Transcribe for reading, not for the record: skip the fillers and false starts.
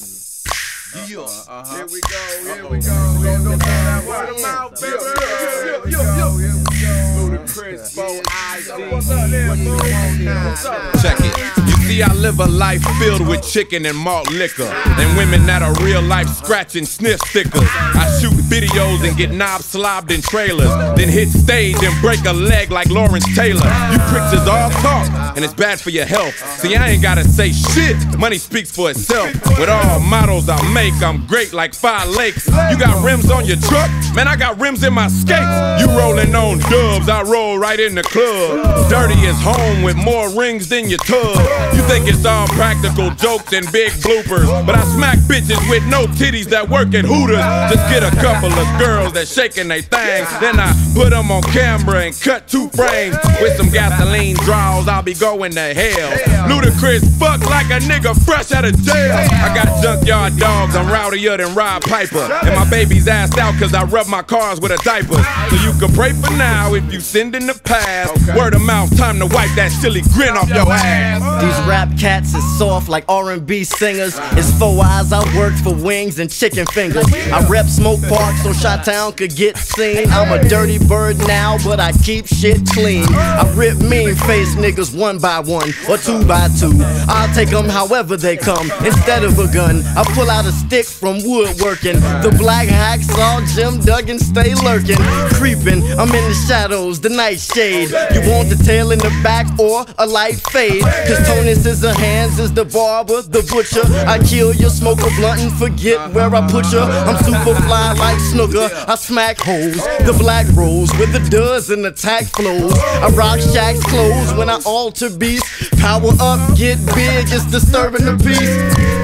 Here we go. Word of mouth, baby. Ludacris, 4ID. What's up there, bro? What's up? Check it. You see, I live a life filled with chicken and malt liquor, and women that are real life scratch and sniff stickers. I shoot videos and get knobs slobbed in trailers, then hit stage and break a leg like Lawrence Taylor. You pricks is all talk, and it's bad for your health. See, I ain't gotta say shit. Money speaks for itself. With all models I make, I'm great like 5 lakes. You got rims on your truck? Man, I got rims in my skates. You rolling on dubs, I roll right in the club. Dirty is home with more rings than your tub. You think it's all practical jokes and big bloopers, but I smack bitches with no titties that work at Hooters. Just get a couple of girls that shaking they thing, then I put them on camera and cut 2 frames. With some gasoline draws, I'll be going to hell. Ludacris fuck like a nigga fresh out of jail. I got junkyard dogs, I'm rowdier than Rod Piper, and my baby's assed out cause I rub my cars with a diaper. So you can pray for now if you sinned in the past. Word of mouth, time to wipe that silly grin off your ass. These rap cats is soft like R&B singers. It's 4 eyes, I worked for wings and chicken fingers. I rep Smoke Park so Chi-Town could get seen. I'm a dirty bird now, but I keep shit clean. I rip mean face niggas 1 by 1 or 2 by 2. I'll take them however they come. Instead of a gun, I pull out a stick from woodworking. The black hacksaw, Jim Duggan stay lurking. Creeping, I'm in the shadows, the nightshade. You want the tail in the back or a light fade? Cause Tony Scissorhands is the barber, the butcher. I kill you, smoke a blunt and forget where I put you. I'm super fly like Snooker, I smack hoes. The black rose with the does and attack flows. I rock Shaq's clothes when I alter beats. Power up, get big, it's disturbing the peace.